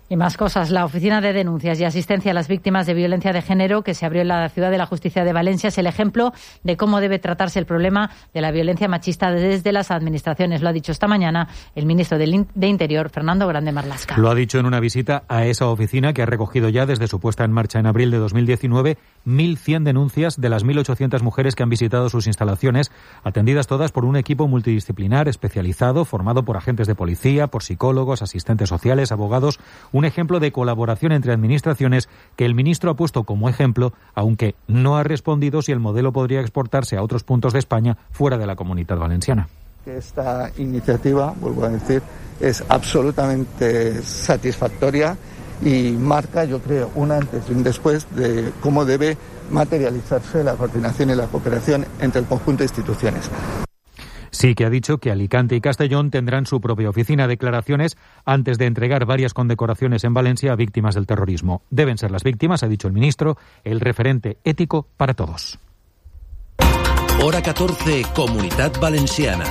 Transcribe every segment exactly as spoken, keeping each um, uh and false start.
Y más cosas. La Oficina de Denuncias y Asistencia a las Víctimas de Violencia de Género, que se abrió en la Ciudad de la Justicia de Valencia, es el ejemplo de cómo debe tratarse el problema de la violencia machista desde las administraciones. Lo ha dicho esta mañana el ministro de Interior, Fernando Grande Marlaska. Lo ha dicho en una visita a esa oficina, que ha recogido ya desde su puesta en marcha en abril de dos mil diecinueve mil cien denuncias de las mil ochocientas mujeres que han visitado sus instalaciones, atendidas todas por un equipo multidisciplinar especializado, formado por agentes de policía, por psicólogos, asistentes sociales, abogados. Un ejemplo de colaboración entre administraciones que el ministro ha puesto como ejemplo, aunque no ha respondido si el modelo podría exportarse a otros puntos de España fuera de la Comunidad Valenciana. Esta iniciativa, vuelvo a decir, es absolutamente satisfactoria y marca, yo creo, un antes y un después de cómo debe materializarse la coordinación y la cooperación entre el conjunto de instituciones. Sí que ha dicho que Alicante y Castellón tendrán su propia oficina de declaraciones antes de entregar varias condecoraciones en Valencia a víctimas del terrorismo. Deben ser las víctimas, ha dicho el ministro, el referente ético para todos. Hora catorce, Comunitat Valenciana.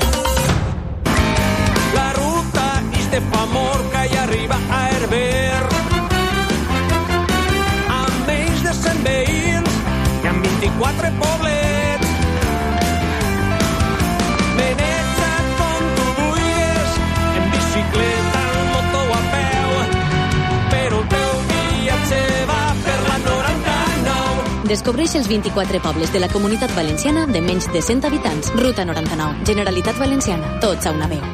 La ruta és de Famorca i arriba a Herber. Amb menys de cent veïns i amb vint-i-quatre poblets. Bicicleta, moto o a peu, però el teu viatge va per la noranta-nou. Descobreix els vint-i-quatre pobles de la Comunitat Valenciana de menys de cent habitants. Ruta noranta-nou. Generalitat Valenciana. Tots a una veu.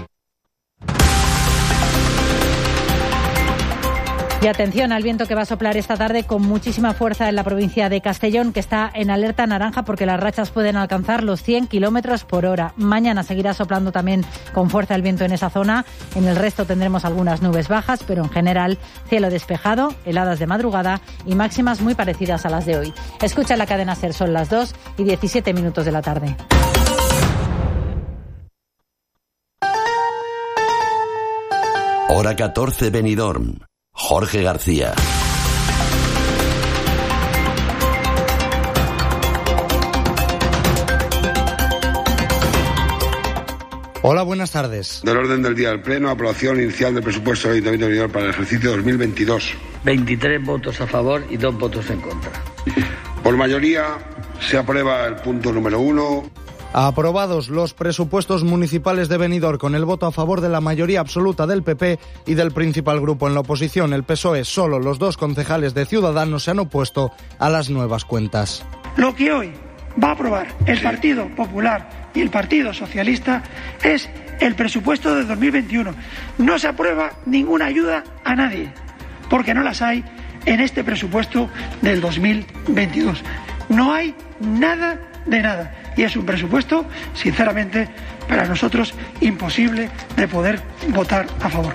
Y atención al viento que va a soplar esta tarde con muchísima fuerza en la provincia de Castellón, que está en alerta naranja porque las rachas pueden alcanzar los cien kilómetros por hora. Mañana seguirá soplando también con fuerza el viento en esa zona. En el resto tendremos algunas nubes bajas, pero en general cielo despejado, heladas de madrugada y máximas muy parecidas a las de hoy. Escucha la cadena SER, son las dos y diecisiete minutos de la tarde. Hora catorce, Benidorm. Jorge García. Hola, buenas tardes. Del orden del día del Pleno, aprobación inicial del presupuesto del Ayuntamiento de Benidorm para el ejercicio dos mil veintidós. veintitrés votos a favor y dos votos en contra. Por mayoría se aprueba el punto número uno. Aprobados los presupuestos municipales de Benidorm con el voto a favor de la mayoría absoluta del P P y del principal grupo en la oposición, el P S O E. Solo los dos concejales de Ciudadanos se han opuesto a las nuevas cuentas. Lo que hoy va a aprobar el Partido Popular y el Partido Socialista es el presupuesto de dos mil veintiuno. No se aprueba ninguna ayuda a nadie, porque no las hay en este presupuesto del dos mil veintidós. No hay nada de nada. Y es un presupuesto, sinceramente, para nosotros imposible de poder votar a favor.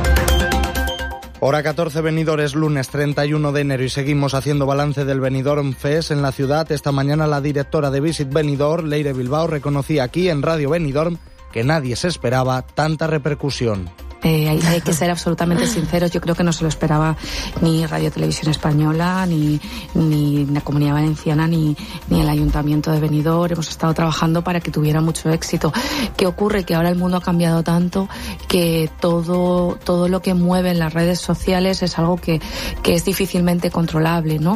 Hora catorce, Benidorm, es lunes treinta y uno de enero y seguimos haciendo balance del Benidorm Fest en la ciudad. Esta mañana la directora de Visit Benidorm, Leire Bilbao, reconocía aquí en Radio Benidorm que nadie se esperaba tanta repercusión. Eh, hay, hay que ser absolutamente sinceros, yo creo que no se lo esperaba ni Radio Televisión Española, ni, ni la Comunidad Valenciana, ni, ni el Ayuntamiento de Benidorm. Hemos estado trabajando para que tuviera mucho éxito. ¿Qué ocurre? Que ahora el mundo ha cambiado tanto que todo, todo lo que mueve en las redes sociales es algo que, que es difícilmente controlable, ¿no?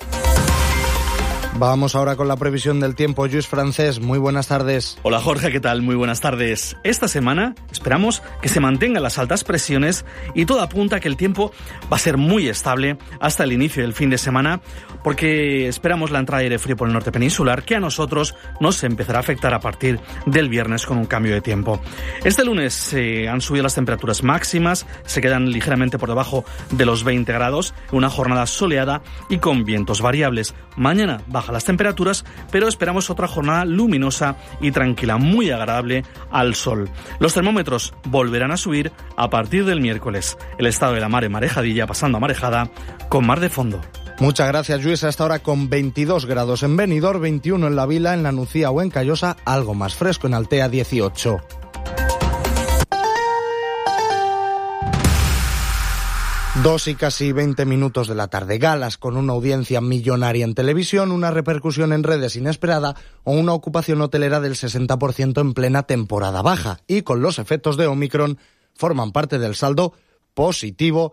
Vamos ahora con la previsión del tiempo. Lluís Francés, muy buenas tardes. Hola Jorge, ¿qué tal? Muy buenas tardes. Esta semana esperamos que se mantengan las altas presiones y todo apunta a que el tiempo va a ser muy estable hasta el inicio del fin de semana, porque esperamos la entrada de aire frío por el norte peninsular, que a nosotros nos empezará a afectar a partir del viernes con un cambio de tiempo. Este lunes se eh, han subido las temperaturas máximas, se quedan ligeramente por debajo de los veinte grados, una jornada soleada y con vientos variables. Mañana baja las temperaturas, pero esperamos otra jornada luminosa y tranquila, muy agradable al sol. Los termómetros volverán a subir a partir del miércoles. El estado de la mar en marejadilla, pasando a marejada, con mar de fondo. Muchas gracias, Lluís. Hasta ahora con veintidós grados en Benidorm, veintiuno en La Vila, en La Nucía o en Callosa, algo más fresco en Altea, dieciocho. Dos y casi veinte minutos de la tarde. Galas con una audiencia millonaria en televisión, una repercusión en redes inesperada o una ocupación hotelera del sesenta por ciento en plena temporada baja. Y con los efectos de Omicron forman parte del saldo positivo